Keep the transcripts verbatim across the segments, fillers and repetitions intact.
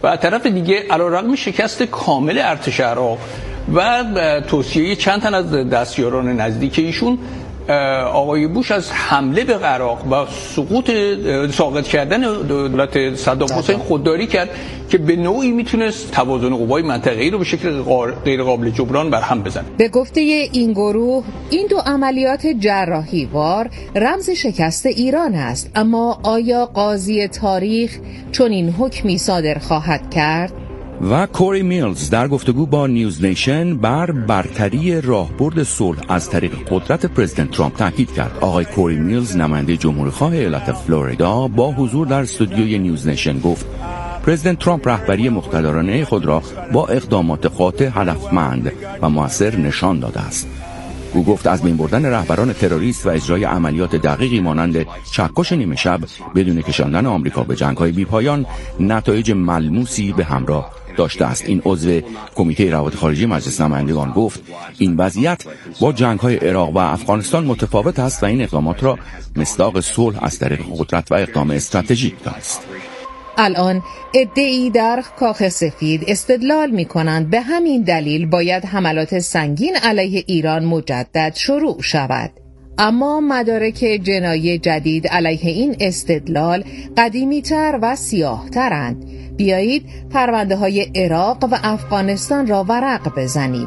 و از طرف دیگه علیرغم شکست کامل ارتش عراق و توصیه چند تن از دستیاران نزدیک ایشون، آقای بوش از حمله به عراق و سقوط ساقط کردن دولت صدام حسین خودداری کرد که به نوعی میتونست توازن قوای منطقه‌ای رو به شکل غیر قابل جبران برهم بزنه. به گفته این گروه این دو عملیات جراحی وار رمز شکست ایران است، اما آیا قاضی تاریخ چون این حکمی صادر خواهد کرد؟ و کوری میلز در گفتگو با نیوز نیشن بر برتری راهبرد صلح از طریق قدرت پرزیدنت ترامپ تاکید کرد. آقای کوری میلز نماینده جمهوری‌خواه ایالت فلوریدا با حضور در استودیوی نیوز نیشن گفت پرزیدنت ترامپ رهبری مقتدرانه خود را با اقدامات قاطع هدفمند و مؤثر نشان داده است. او گفت از بین بردن رهبران تروریست و اجرای عملیات دقیقی مانند چکش نیمه شب بدون کشاندن آمریکا به جنگ‌های بی‌پایان نتایج ملموسی به همراه داشته است. این عضو کمیته روابط خارجی مجلس نمایندگان گفت این وضعیت با جنگ‌های عراق و افغانستان متفاوت است و این اقدامات را مصداق صلح از طریق قدرت و اقدام استراتژیک دانست. الان عده‌ای در کاخ سفید استدلال می‌کنند به همین دلیل باید حملات سنگین علیه ایران مجدد شروع شود. اما مدارک جنایی جدید علیه این استدلال قدیمی‌تر و سیاه‌ترند. بیایید پرونده‌های عراق و افغانستان را ورق بزنیم.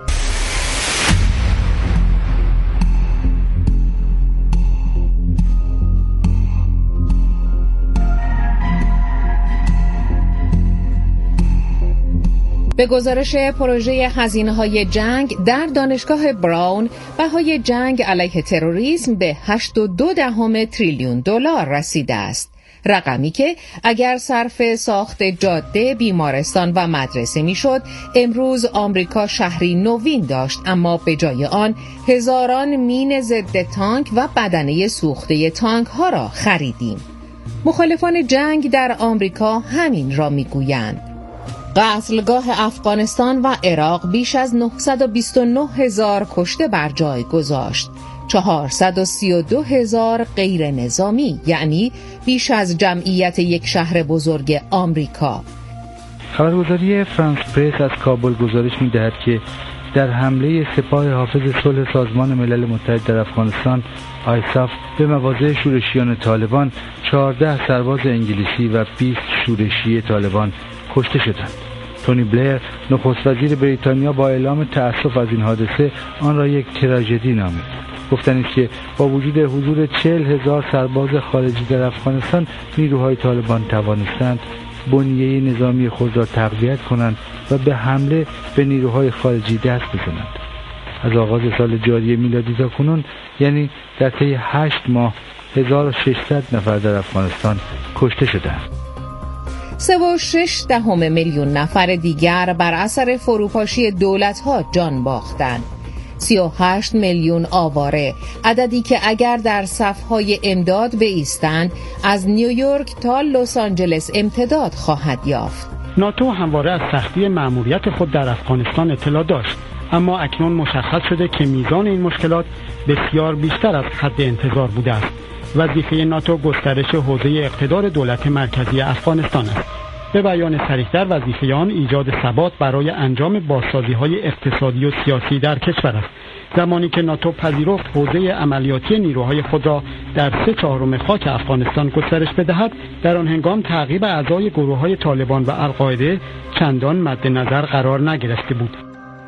به گزارش پروژه هزینه‌های جنگ در دانشگاه براون، بهای جنگ علیه تروریسم به هشت و دو دهم تریلیون دلار رسیده است. رقمی که اگر صرف ساخت جاده، بیمارستان و مدرسه میشد، امروز آمریکا شهری نوین داشت، اما به جای آن هزاران مین ضد تانک و بدنه سوخته تانک ها را خریدیم. مخالفان جنگ در آمریکا همین را میگویند. قتلگاه افغانستان و عراق بیش از نهصد و بیست و نه هزار کشته بر جای گذاشت. چهارصد و سی و دو هزار غیر نظامی، یعنی بیش از جمعیت یک شهر بزرگ آمریکا. خبرگزاری فرانس پرس از کابل گزارش می‌دهد که در حمله سپاه حافظ صلح سازمان ملل متحد در افغانستان آیساف به مواضع شورشیان طالبان چهارده سرباز انگلیسی و بیست شورشی طالبان کشته شدند. تونی بلیر نخست وزیر بریتانیا با اعلام تأسف از این حادثه آن را یک تراژدی نامید. گفتند که با وجود حضور چهل هزار سرباز خارجی در افغانستان نیروهای طالبان توانستند بنیه نظامی خود را تقویت کنند و به حمله به نیروهای خارجی دست بزنند. از آغاز سال جاری میلادی تا کنون، یعنی در طی هشت ماه، هزار و ششصد نفر در افغانستان کشته شدند. سه و شش دهم میلیون نفر دیگر بر اثر فروپاشی دولت‌ها جان باختند. سی و هشت میلیون آواره، عددی که اگر در صف‌های امداد بایستند از نیویورک تا لس آنجلس امتداد خواهد یافت. ناتو همواره از سختی مأموریت خود در افغانستان اطلاع داشت، اما اکنون مشخص شده که میزان این مشکلات بسیار بیشتر از حد انتظار بوده است. وظیفه ناتو گسترش حوزه اقتدار دولت مرکزی افغانستان است. به بیان صریح‌تر، وظیفه آن ایجاد ثبات برای انجام بازسازی‌های اقتصادی و سیاسی در کشور است. زمانی که ناتو پذیرفت حوزه عملیاتی نیروهای خود را در سه چهارم خاک افغانستان گسترش بدهد، در آن هنگام تعقیب اعضای گروه‌های طالبان و القاعده چندان مد نظر قرار نگرفته بود.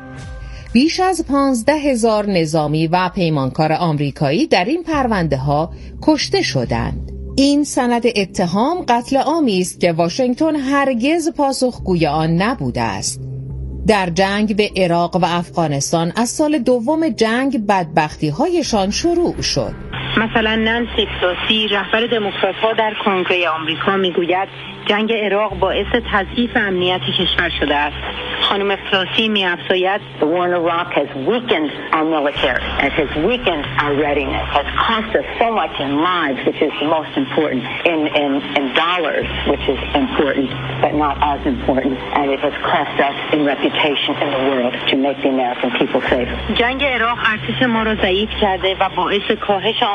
بیش از پانزده هزار نظامی و پیمانکار آمریکایی در این پرونده ها کشته شدند. این سند اتهام قتل عامی است که واشنگتن هرگز پاسخگوی آن نبوده است. در جنگ به عراق و افغانستان از سال دوم جنگ بدبختی هایشان شروع شد. مثلا نانسی پلوسی رهبر دموکرات‌ها در کنگره آمریکا میگوید جنگ عراق باعث تضعیف امنیت کشور شده است. خانم پلوسی می‌افزاید The war in Iraq has weakened our military, it has weakened our readiness, has cost us so much in lives, which is the most important, in, in, in dollars, which is important, but not as important, and it has cost us in reputation in the world to make the American people safe. جنگ عراق ارتش ما را ضعیف کرده و باعث کاهش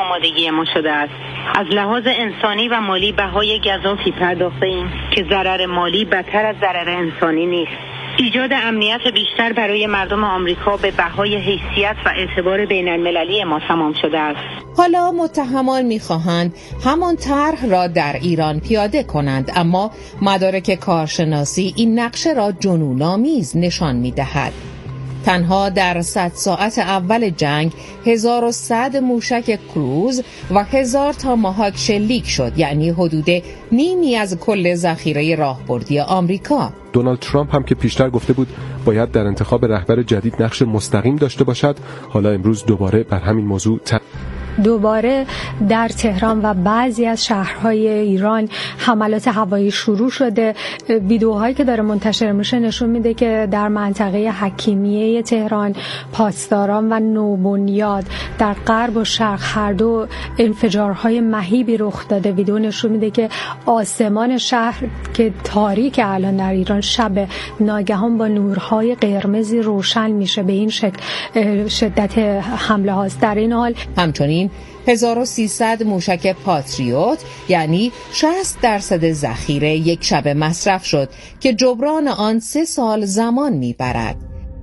آمادگی ما شده است. از لحاظ انسانی و مالی بهای گزافی پرداخته ایم که ضرر مالی بدتر از ضرر انسانی نیست. ایجاد امنیت بیشتر برای مردم آمریکا به بهای حیثیت و اعتبار بین المللی ما تمام شده است. حالا متهمان می‌خواهند همان طرح را در ایران پیاده کنند، اما مدارک کارشناسی این نقشه را جنون‌آمیز نشان می‌دهد. تنها در صد ساعت اول جنگ هزار و صد موشک کروز و هزار تا ماهاک شلیک شد، یعنی حدود نیمی از کل ذخیره راهبردی آمریکا. دونالد ترامپ هم که پیشتر گفته بود باید در انتخاب رهبر جدید نقش مستقیم داشته باشد، حالا امروز دوباره بر همین موضوع ت... دوباره در تهران و بعضی از شهرهای ایران حملات هوایی شروع شده. ویدیوهایی که داره منتشر میشه نشون میده که در منطقه حکیمیه تهران، پاسداران و نوبنیاد در غرب و شرق هر دو انفجارهای مهیبی رخ داده. ویدیو نشون میده که آسمان شهر که تاریک الان در ایران شب ناگهان با نورهای قرمزی روشن میشه. به این شکل شدت حمله هاست. در این حال همچنین هزار و سیصد موشک پاتریوت یعنی شصت درصد ذخیره یک شب مصرف شد که جبران آن سه سال زمان میبرد.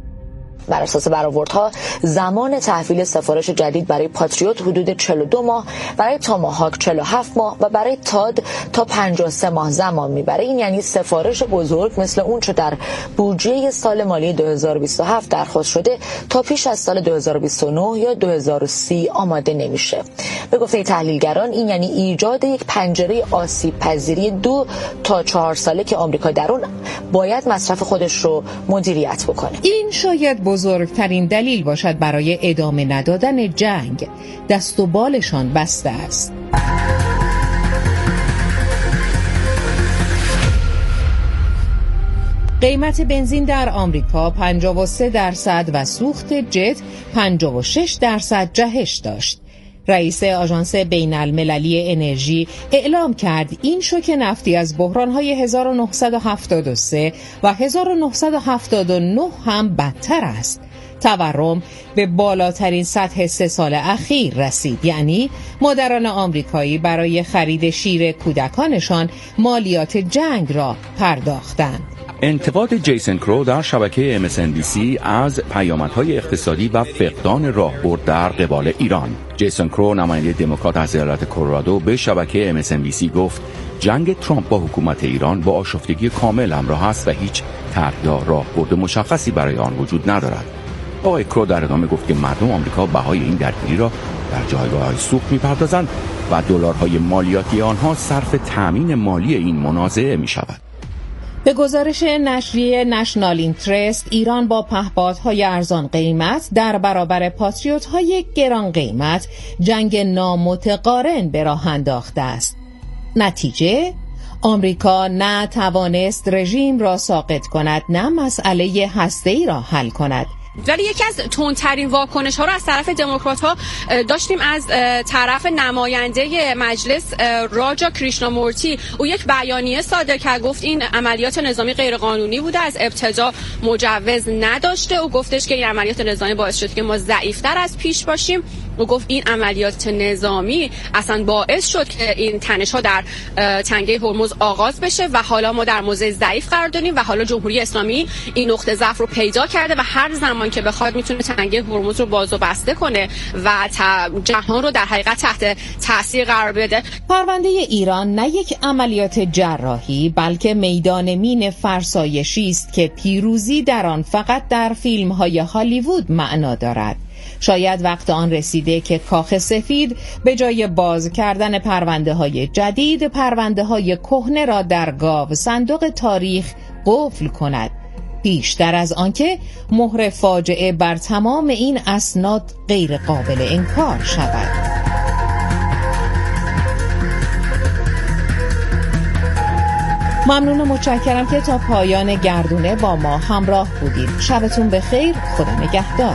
بر اساس برآوردها زمان تحویل سفارش جدید برای پاتریوت حدود چهل و دو ماه، برای تاماهاک چهل و هفت ماه و برای تاد تا پنجاه و سه ماه زمان میبره. این یعنی سفارش بزرگ مثل اون چه در بودجه سال مالی دو هزار و بیست و هفت درخواست شده تا پیش از سال دو هزار و بیست و نه یا دو هزار و سی آماده نمیشه. به گفته تحلیلگران این یعنی ایجاد یک پنجره آسیب پذیری دو تا چهار ساله که آمریکا در اون باید مصرف خودش رو مدیریت بکنه. این شاید بزرگترین دلیل باشد برای ادامه ندادن جنگ. دست و بالشان بسته است. قیمت بنزین در آمریکا پنجاه و سه درصد و سوخت جت پنجاه و شش درصد جهش داشت. رئیس آژانس بین المللی انرژی اعلام کرد این شوک نفتی از بحران‌های هزار و نهصد و هفتاد و سه و هزار و نهصد و هفتاد و نه هم بدتر است. تورم به بالاترین سطح سه سال اخیر رسید، یعنی مادران آمریکایی برای خرید شیر کودکانشان مالیات جنگ را پرداختند. انتقاد جیسون کرو در شبکه ام اس ان بی سی از پیامدهای اقتصادی و فقدان راهبرد در قبال ایران. جیسون کرو نماینده دموکرات از ایالت کلرادو به شبکه ام اس ان بی سی گفت جنگ ترامپ با حکومت ایران با آشفتگی کامل همراه است و هیچ طرح یا راهبرد مشخصی برای آن وجود ندارد. آقای کرو در ادامه گفت که مردم آمریکا بهای این درگیری را در جایگاه‌های سوخت می‌پردازند و دلارهای مالیاتی آنها صرف تأمین مالی این منازعه می‌شود. به گزارش نشریه نشنال اینترست، ایران با پهپادهای ارزان قیمت در برابر پاتریوت‌های گران قیمت جنگ نامتقارن به راه انداخته است. نتیجه، آمریکا نه توانست رژیم را ساقط کند، نه مسئله هسته‌ای را حل کند. ولی یکی از تندترین واکنش ها رو از طرف دموکرات ها داشتیم از طرف نماینده مجلس راجا کریشنامورتی. او یک بیانیه صادر کرد، گفت این عملیات نظامی غیر قانونی بوده، از ابتدا مجوز نداشته. او گفتش که این عملیات نظامی باعث شد که ما ضعیفتر از پیش باشیم. او گفت این عملیات نظامی اصلا باعث شد که این تنش‌ها در تنگه هرمز آغاز بشه و حالا ما در موضع ضعیف قرار داریم و حالا جمهوری اسلامی این نقطه ضعف رو پیدا کرده و هر زمان که بخواد میتونه تنگه هرمز رو باز و بسته کنه و جهان رو در حقیقت تحت تاثیر قرار بده. پرونده ایران نه یک عملیات جراحی بلکه میدان مین فرسایشی است که پیروزی در آن فقط در فیلم‌های هالیوود معنا دارد. شاید وقت آن رسیده که کاخ سفید به جای باز کردن پرونده های جدید، پرونده های کهنه را در گاو صندوق تاریخ قفل کند، بیشتر از آنکه مهر فاجعه بر تمام این اسناد غیر قابل انکار شود. ممنون و متشکرم که تا پایان گردونه با ما همراه بودید. شبتون بخیر، خدا نگهدار.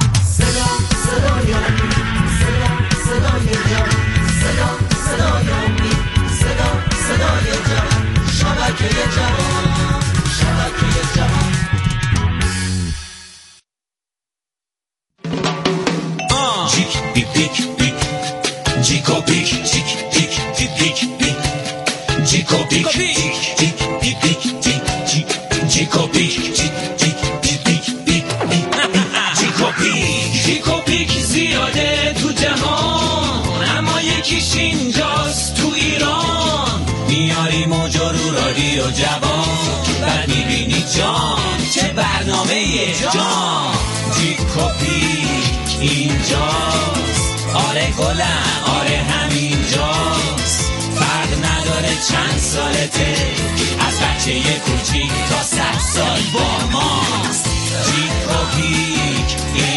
صدا صدای پیک پیک جیکو پیک جیک پیک پیک پیک جیکو پیک جیک پیک پیک جیکو پیک جیک پیک پیک جیکو پیک جیکو پیک زیاده تو جهان اما یکیش اینجاست تو ایران میاری موجا رو رادیو جوان بعد میبینی جان چه برنامه جان جیکو پیک اینجاست آره گلم آره همینجاست فرق نداره چند سالته از بچه یه کوچیک تا صد سال با ماست جیکو پیک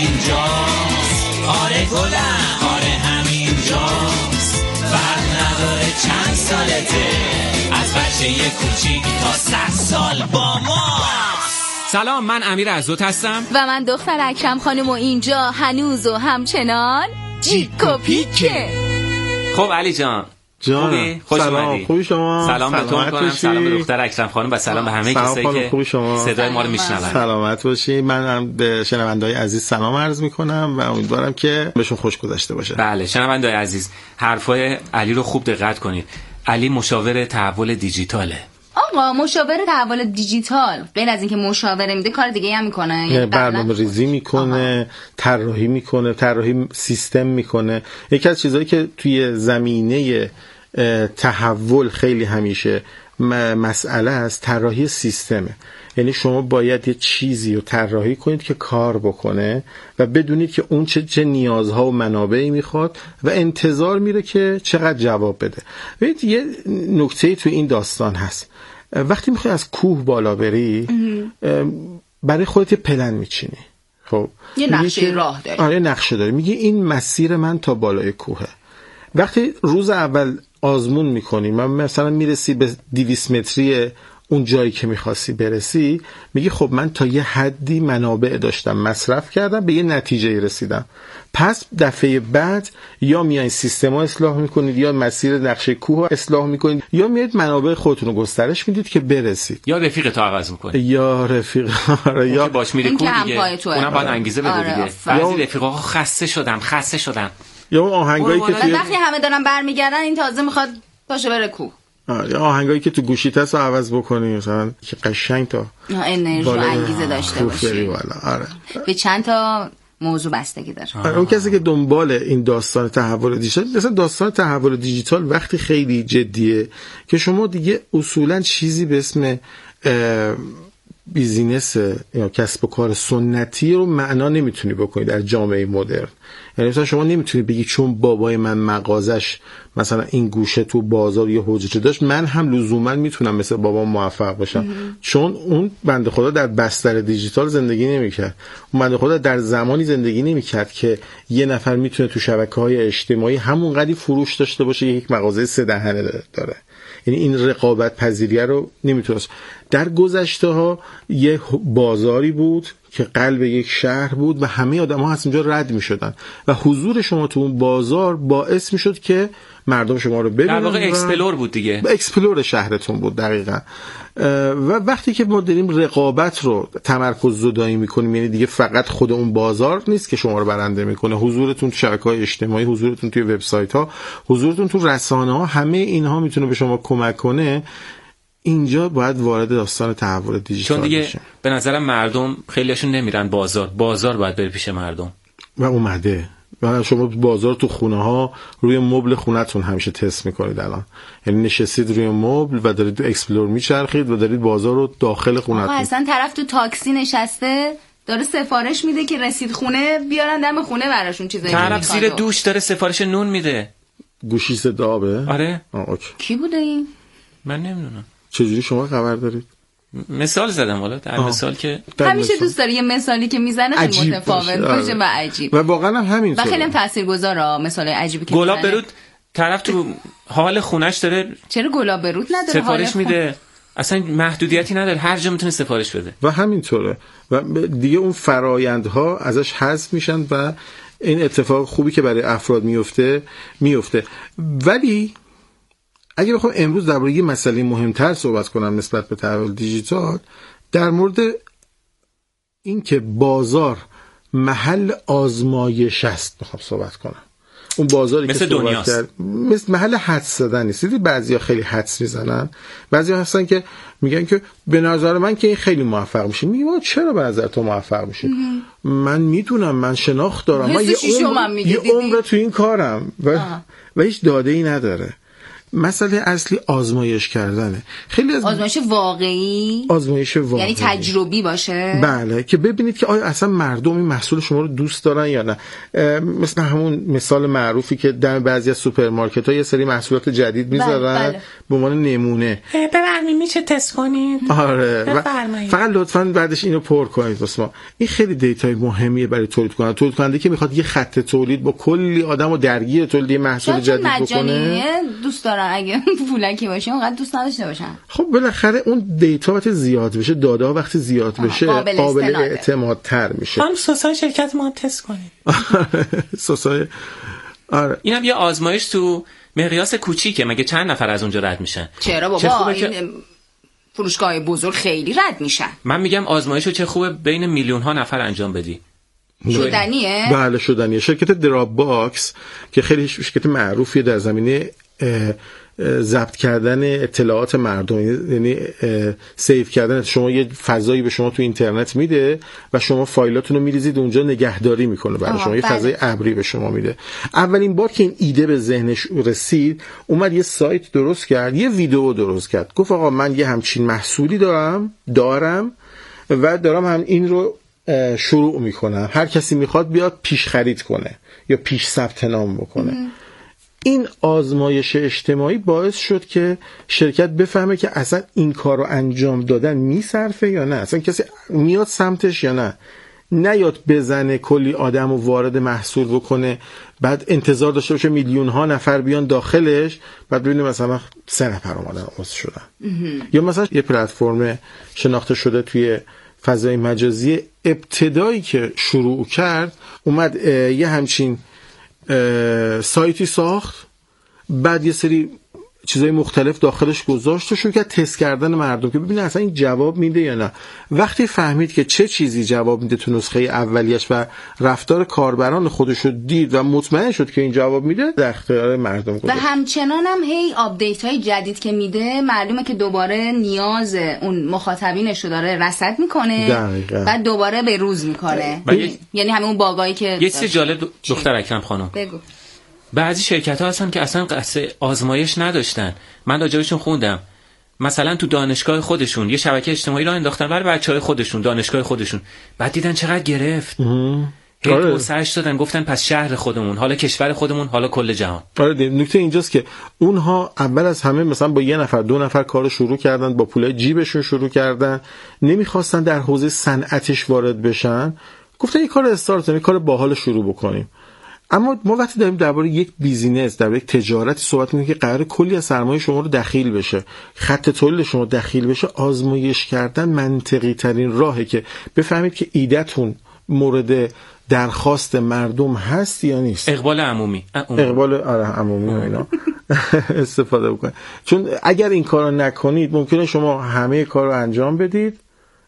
اینجاست آره گلم آره همینجاست فرق نداره چند سالته از بچه یه کوچیک تا صد سال با ماست. سلام، من امیر عزوت هستم و من دختر اکرم خانم و اینجا هنوز و همچنان جیکو پیکه. خب علی جان جان خوش سلام اومدی. خوبی شما؟ سلام به تو میکنم، سلام به دختر اکرم خانم و سلام به همه کسایی که صدای ما رو میشنون. سلامت باشی. من هم به شنونده‌های عزیز سلام عرض میکنم و امیدوارم که بهشون خوش گذشته باشه. بله شنونده‌های عزیز، حرفای علی رو خوب دقت کنید. علی مشاور تحول دیجیتاله. آقا مشاور تحول دیجیتال غیر از اینکه مشاوره میده کار دیگه هم میکنه، یعنی برنامه ریزی میکنه، طراحی میکنه، طراحی سیستم میکنه. یکی از چیزایی که توی زمینه تحول خیلی همیشه مسئله است طراحی سیستمه. یعنی شما باید یه چیزی رو طراحی کنید که کار بکنه و بدونید که اون چه, چه نیازها و منابعی میخواد و انتظار میره که چقدر جواب بده. ببینید یه نکته تو این داستان هست. وقتی میخوای از کوه بالا بری برای خودت یه پلن میچینی. خب یه نقشه راه داری. آره نقشه داری. میگی این مسیر من تا بالای کوهه. وقتی روز اول آزمون میکنی، من مثلا میرسی به دویست متری اون جایی که میخواستی برسی، میگی خب من تا یه حدی منابع داشتم مصرف کردم به یه نتیجه رسیدم، پس دفعه بعد یا میایین سیستم ها اصلاح میکنید یا مسیر نقشه کوه ها اصلاح میکنید یا میایید منابع خودتون رو گسترش میدید که برسید یا رفیق تو عوض میکنید یا رفیق یا باش میری کوه دیگه اونم باید انگیزه بده دیگه. بعضی رفیقا خسته شدم خسته شدم یا اون آهنگایی که توی وقتی همه دارن برمیگردن این تازه میخواد باشه بره کوه. آره آهنگایی که تو گوشیت هست رو عوض بکنی مثلا که قشنگ تا انرژی و انگیزه داشته باشی. آره به چند تا موضوع بستگی داره. آره اون کسی که دنبال این داستان تحول دیجیتال، مثلا داستان تحول دیجیتال وقتی خیلی جدیه که شما دیگه اصولا چیزی به اسم بیزینس یا کسب و کار سنتی رو معنا نمیتونی بکنی در جامعه مدرن. یعنی مثلا شما نمیتونی بگی چون بابای من مغازش مثلا این گوشه تو بازار یه حجره داشت من هم لزوما میتونم مثل بابام موفق باشم. چون اون بنده خدا در بستر دیجیتال زندگی نمیکرد. اون بنده خدا در زمانی زندگی نمیکرد که یه نفر میتونه تو شبکه‌های اجتماعی همون قدری فروش داشته باشه یک مغازه سه دهنه داره. یعنی این رقابت پذیریه رو نمیتونست. در گذشته ها یه بازاری بود که قلب یک شهر بود و همه آدم ها از اونجا رد می شدن و حضور شما تو اون بازار باعث می شد که مردم شما رو ببینن. در واقع اکسپلور بود دیگه، اکسپلور شهرتون بود دقیقاً. و وقتی که ما داریم رقابت رو تمرکز زدایی میکنیم، یعنی دیگه فقط خود اون بازار نیست که شما رو برنده میکنه، حضورتون تو شبکه‌های اجتماعی، حضورتون توی وبسایت ها، حضورتون تو رسانه ها، همه اینها میتونه به شما کمک کنه. اینجا باید وارد داستان تحول دیجیتال چون دیگه بشه. به نظرم مردم خیلیشون نمیرن بازار، بازار باید بره پیش مردم و اومده. و شما بازار تو خونه ها روی مبل خونتون همیشه تست میکنید الان، یعنی نشستید روی مبل و دارید اکسپلور میچرخید و دارید بازار رو داخل خونتون. اصلا طرف تو تاکسی نشسته داره سفارش میده که رسید خونه بیارن دم خونه براشون چیزایی که طرف زیر دوش داره سفارش نون میده. گوشی صدابه؟ آره. آه اوکی. کی بوده این؟ من نمیدونم. چجوری شما خبر دارید؟ مثال زدم والا در آه. مثال که همیشه دوست داره یه مثالی که میزنه خیلی متفاوت باشه و عجیب و واقعا هم همین و خیلی تاثیرگذاره. مثال عجیبی که گلاب برود طرف تو حال خونش داره، چرا گلاب برود نداره سفارش میده، اصلا محدودیتی نداره، هر جا میتونه سفارش بده و همینطوره و دیگه اون فرایندها ازش حذف میشن و این اتفاق خوبی که برای افراد میفته میفته. ولی اگه بخوام امروز درباره یه مسئله مهمتر صحبت کنم نسبت به تحول دیجیتال، در مورد این که بازار محل آزمایش است میخوام صحبت کنم. اون بازاری مثل که دنیاست، کرد مثل محل حدس زدن نیست. دیدی بعضیا خیلی حدس میزنن، بعضیا هستن که میگن که به نظر من که این خیلی موفق میشه. میگم چرا به نظر تو موفق میشه؟ من میدونم، من شناخت دارم، من یه عمر, یه عمر تو این کارم و, و هیچ داده ای نداره. مسئله اصلی آزمایش کردنه. خیلی از آزمایش واقعی، آزمایش واقعی یعنی تجربی باشه. بله، که ببینید که آیا اصلا مردم این محصول شما رو دوست دارن یا نه. مثل همون مثال معروفی که در بعضی از سوپرمارکت‌ها یه سری محصولات جدید میذارن بله، بله. به عنوان نمونه. بفرمایید میشه تست کنید. آره. فقط لطفاً بعدش اینو پر کنید واسه ما. این خیلی دیتای مهمیه برای تولید کننده. تولید کننده که میخواد یه خط تولید با کلی آدمو درگیر تولید محصول جدید بکنه، دوست دارن اگه پولکی باشه اونقدر دوست نداشته باشن. خب بالاخره اون دیتا وقتی زیاد بشه، داده ها وقتی زیاد بشه قابل, قابل اعتمادتر میشه. هم سوسای شرکت ما تست کنید. سوسای آره. اینم یه آزمایش تو مقیاس کوچیکه، مگه چند نفر از اونجا رد میشن؟ چرا بابا این که... فروشگاه بزرگ خیلی رد میشن. من میگم آزمایشو چه خوبه بین میلیون ها نفر انجام بدی. شدنیه؟ بله شدنیه. شرکت دراپ باکس که خیلی شرکت معروفیه در زمینه ضبط کردن اطلاعات مردم، یعنی سیو کردن، شما یه فضایی به شما تو اینترنت میده و شما فایلاتون رو میریزید اونجا، نگهداری میکنه برای شما، یه فضای ابری به شما میده. اولین بار که این ایده به ذهنش رسید، اومد یه سایت درست کرد، یه ویدیو درست کرد، گفت آقا من یه همچین محصولی دارم دارم و دارم هم این رو شروع میکنم، هر کسی میخواد بیاد پیش خرید کنه یا پیش ثبت نام بکنه. ام. این آزمایش اجتماعی باعث شد که شرکت بفهمه که اصلا این کار رو انجام دادن میصرفه یا نه، اصلا کسی میاد سمتش یا نه، نیاد بزنه کلی آدم رو وارد محصول بکنه بعد انتظار داشته باشه میلیون ها نفر بیان داخلش بعد ببینه مثلا سه نفر اومدن عضو شدن. یا مثلا یه پلتفرم شناخته شده توی فضای مجازی ابتدایی که شروع کرد، اومد یه همچین سایتی ساخت، بعد یه سری چیزای مختلف داخلش گذاشت و شروع کرد تست کردن مردم که ببینه اصلا این جواب میده یا نه. وقتی فهمید که چه چیزی جواب میده تو نسخه اولیش و رفتار کاربران خودش رو دید و مطمئن شد که این جواب میده، در اختیار مردم گذاشت. و همچنان هم هی آپدیت های جدید که میده معلومه که دوباره نیاز اون مخاطبینش رو داره رصد میکنه، بعد دوباره به روز میکنه. یعنی همون باگایی که یه چیز جالب دختر اکرم خانم بگو. بعضی شرکت ها هستن که اصلا قصد آزمایش نداشتن. من راجبشون خوندم، مثلا تو دانشگاه خودشون یه شبکه اجتماعی را انداختن برای بچهای خودشون، دانشگاه خودشون، بعد دیدن چقدر گرفت، هی توسعه‌اش دادن، گفتن پس شهر خودمون، حالا کشور خودمون، حالا کل جهان. آره، نکته اینجاست که اونها اول از همه مثلا با یه نفر دو نفر کارو شروع کردن، با پولای جیبشون شروع کردن، نمیخواستن در حوزه صنعتش وارد بشن، گفتن یه کار استارت، یه کار باحال شروع بکنیم. اما ما وقتی داریم درباره یک بیزینس، درباره یک تجارتی صحبت می‌کنیم که قرار کلی از سرمایه شما رو دخیل بشه، خط تولید شما دخیل بشه، آزمایش کردن منطقی ترین راهه که بفهمید که ایده‌تون مورد درخواست مردم هست یا نیست. اقبال عمومی اقبال آره عمومی و اینا استفاده بکنید، چون اگر این کارو نکنید ممکنه شما همه کارو انجام بدید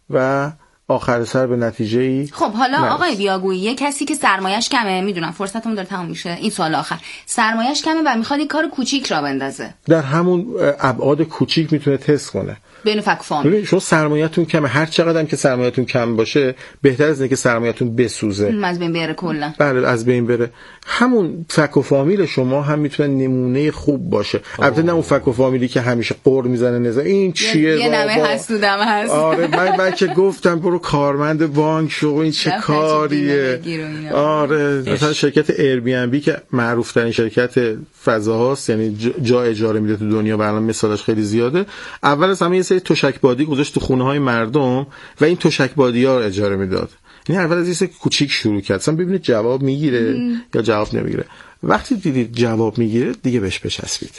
و آخر سر به نتیجه ای. خب حالا نرس. آقای بیاگویی، یه کسی که سرمایه‌اش کمه، میدونم فرصتمون داره تموم میشه، این سوال آخر، سرمایه‌اش کمه و میخواد یک کار کوچیک را بندازه، در همون ابعاد کوچیک میتونه تست کنه. بین فک فامیل شما سرمایه‌تون کمه، هر چقدر هم که سرمایه‌تون کم باشه بهتر از اینه که سرمایه‌تون بسوزه، از بین بره کلا. بله از بین بره. همون فک و فامیل شما هم میتونه نمونه خوب باشه. البته نه اون فک و فامیلی که همیشه قور میزنه نزا این چیه یه نمه حسودم هست. آره من من که گفتم برو کارمند بانک شو، این چه کاریه. آره مثلا شرکت ایر بی ام بی که معروف ترین شرکت فضاهاست، یعنی جا اجاره میده تو دنیا و الان مثالش خیلی زیاده. اول از همه یه سری تشک بادی گذاشت تو خونه های مردم و این تشک بادی ها رو اجاره میداد. یعنی اول از یه سری کوچیک شروع کرد، اصلا ببینید جواب میگیره م. یا جواب نمیگیره. وقتی دیدید جواب میگیره دیگه بهش بچسبید.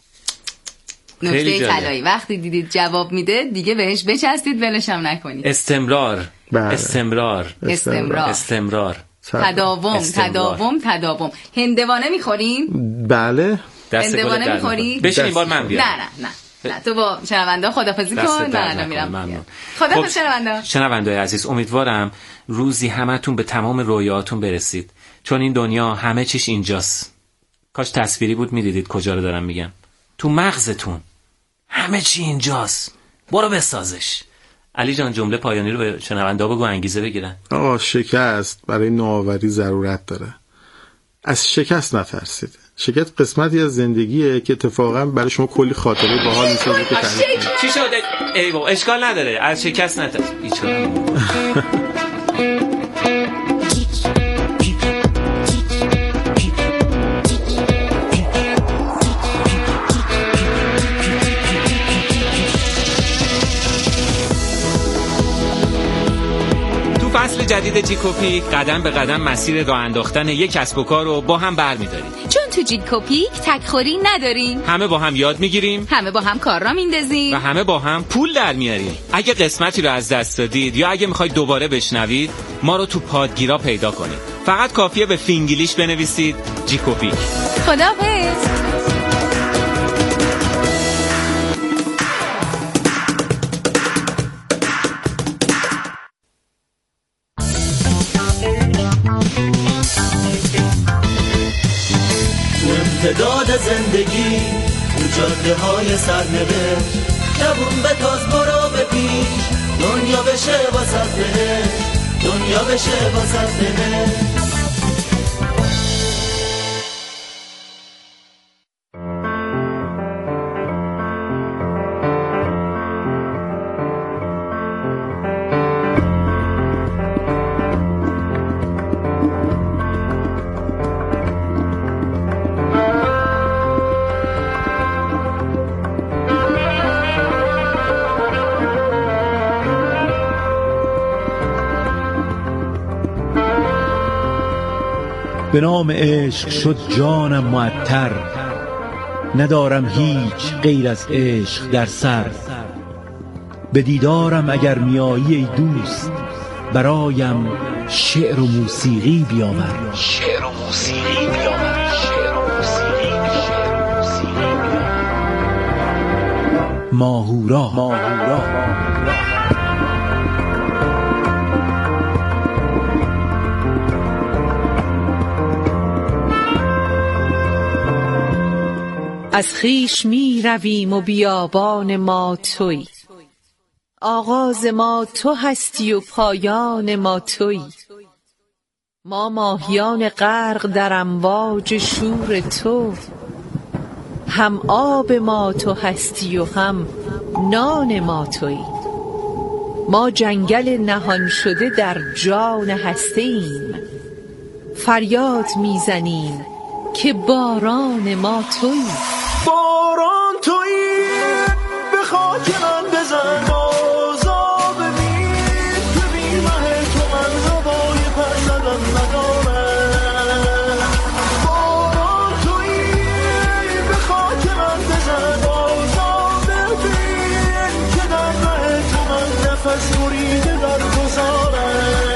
نکته طلایی، وقتی دیدید جواب میده دیگه بهش بچسبید، ولش هم نکنید. استمرار بله. استمرار استمرار استمرار تداوم تداوم تداوم. هندوانه میخورین؟ بله. هندوانه میخوری؟ بشین این بار من بیام. نه نه نه نه تو با شنونده خدافظی کن. نه نه میرم. خدافظ شنونده. شنونده عزیز، امیدوارم روزی همتون به تمام رویاهاتون برسید، چون این دنیا همه چیش اینجاست. کاش تصویری بود میدیدید کجا رو دارم میگم. تو مغزتون همه چی اینجاست، برو بسازش. علی جان جمله پایانی رو به شنوندا بگو انگیزه بگیرن. آقا شکست برای نوآوری ضرورت داره. از شکست نترسید. شکست قسمتی از زندگیه که اتفاقا برای شما کلی خاطره باحال میسازه که تعریف کنید. چی شده؟ ای بابا اشکال نداره، از شکست نترسید. بیچاره. فصل جدید جیکوپیک قدم به قدم مسیر راه انداختن یک کسب و کار رو با هم برمی‌داریم. چون تو جیکوپیک تکخوری نداریم. همه با هم یاد میگیریم، همه با هم کار را میندازیم و همه با هم پول در میاریم. اگه قسمتی رو از دست دادید یا اگه میخواید دوباره بشنوید، ما رو تو پادگیرا پیدا کنید. فقط کافیه به فینگلیش بنویسید جیکوپیک. خداحافظ. امتداد زندگی تو جاده های سرنوشت، جوون به تاز برو به پیش، دنیا بشه واسه بهشت، دنیا بشه واسه بهشت. به نام عشق شد جانم معطر، ندارم هیچ غیر از عشق در سر. به دیدارم اگر میایی ای دوست، برایم شعر و موسیقی بیاور. شعر و موسیقی بیاور. شعر و موسیقی بیاور. ماهورا ماهورا از خیش می رویم و بیابان ما تویی، آغاز ما تو هستی و پایان ما تویی. ما ماهیان غرق در امواج شور تو، هم آب ما تو هستی و هم نان ما تویی. ما جنگل نهان شده در جان هسته ایم، فریاد میزنیم که باران ما تویی. باران تویی به خاک من بزن، بازا ببین که بی مه تو من هوای پر زدن ندارم. باران تویی به خاک من بزن، بازا ببین که در مه تو من نفس بریده در گذارم.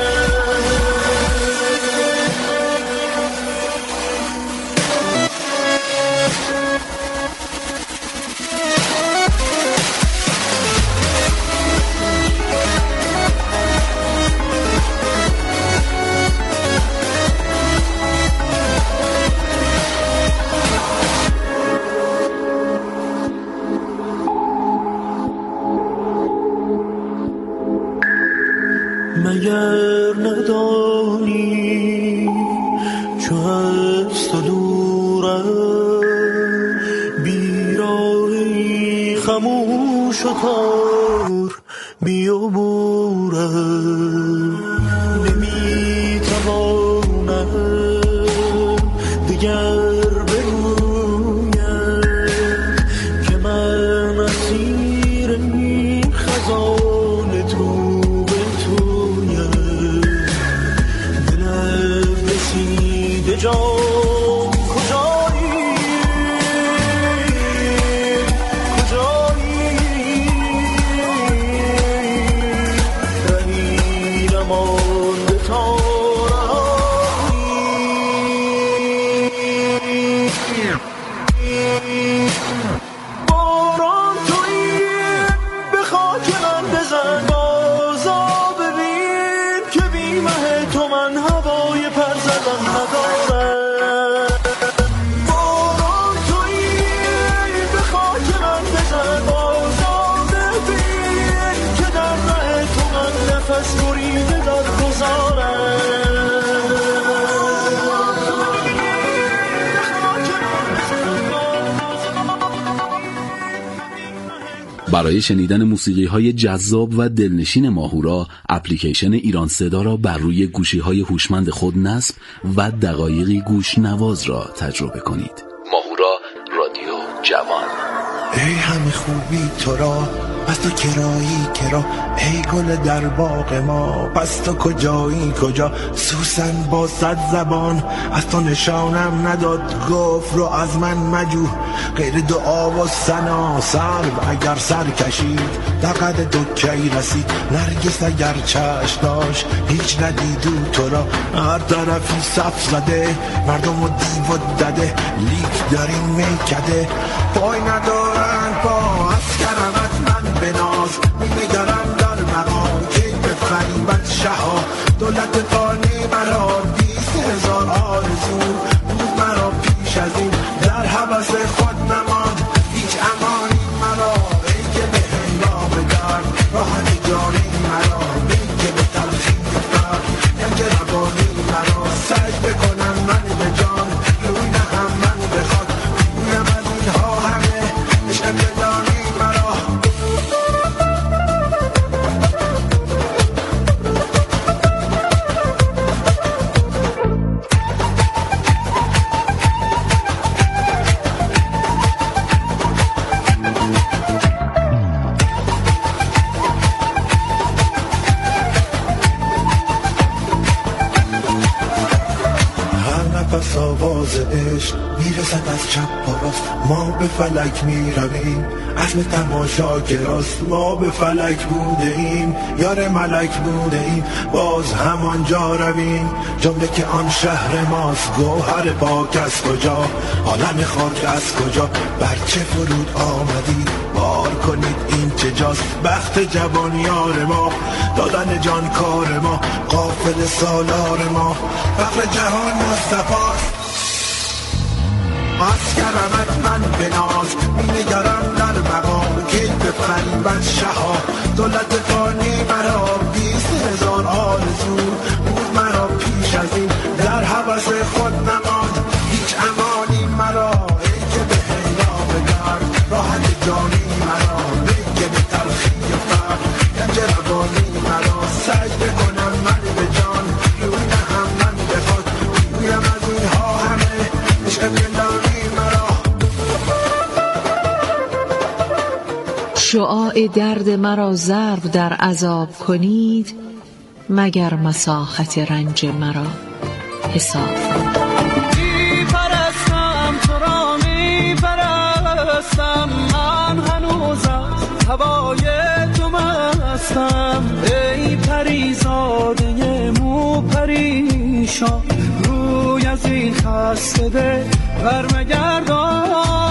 مگر ندانی چو از تو دورم، بیراهی خموش و تار بیابورم. نمیتوانم دیگر بگویم که من اسیر این خزان تو جان کجایی کجایی رهی نمانده تا رهایی. باران تویی به خاک من بزن، بازا ببین که بی مه تو من هوای پر زدن ندارم. برای شنیدن موسیقی‌های جذاب و دلنشین ماهورا، اپلیکیشن ایران صدا را بر روی گوشی‌های هوشمند خود نصب و دقایقی گوش نواز را تجربه کنید. ماهورا، رادیو جوان. ای همه خوبی تو را، پس تو کرایی کرا، ای گل در باغ ما، پس تو کجایی کجا؟ سوسن با صد زبان از تو نشانم نداد، گفت رو از من مجو غیر دعا و ثنا. سرو اگر سر کشید در قد تو کی رسید، نرگس اگر چشم داشت هیچ ندیدو تو را. هر طرفی صف زده مردم و دیو و دده، لیک در این میکده پای ندارن پا. از کرمت من بناز میگرم در مقام، که بفریبت شها دولت فانی مرا. بیست هزار آرزو بود مرا پیش از این، در حوث خود نماند هیچ امانی مرا. ای که به هنگام درد راحت جانی مرا، ای که به تلخی فرد گنج روانی مرا. سعی بکنم من به جان روی نهم من بخواد، رویم از اینها همه عشق بدانی مرا. پس آواز عشق میرسد از چپ و راست، ما به فلک میرویم عزم تماشا که راست. ما به فلک بوده ایم یار ملک بوده ایم، باز همانجا رویم جمله که آن شهر ماست. گوهر پاک از کجا، عالم خاک از کجا، بر چه فرود آمدید بار کنید این چه جاست. بخت جوان یار ما، دادن جان کار ما، قافل سالار ما، فخر جهان مصطفی. از کرمت من بناز میگرم در مقام، که بفریبت شها دولت فانی مرا. بیست هزار آرزو بود مرا پیش از این، در حوث خود نماند هیچ امانی مرا. ای که به هنگام درد راحت جانی مرا، ای که به تلخی فرد گنج روانی مرا. سعی بکنم من به جان روی نهم من بخواد، رویم از اینها همه عشق بدانی مرا. شعاع درد مرا ضرب در عذاب کنید، مگر مساحت رنج مرا حساب. می پرستم تو را می پرستم، من هنوز از هوای تو مستم. ای پریزاده مو پریشان، روی از این خسته ده برمگردان.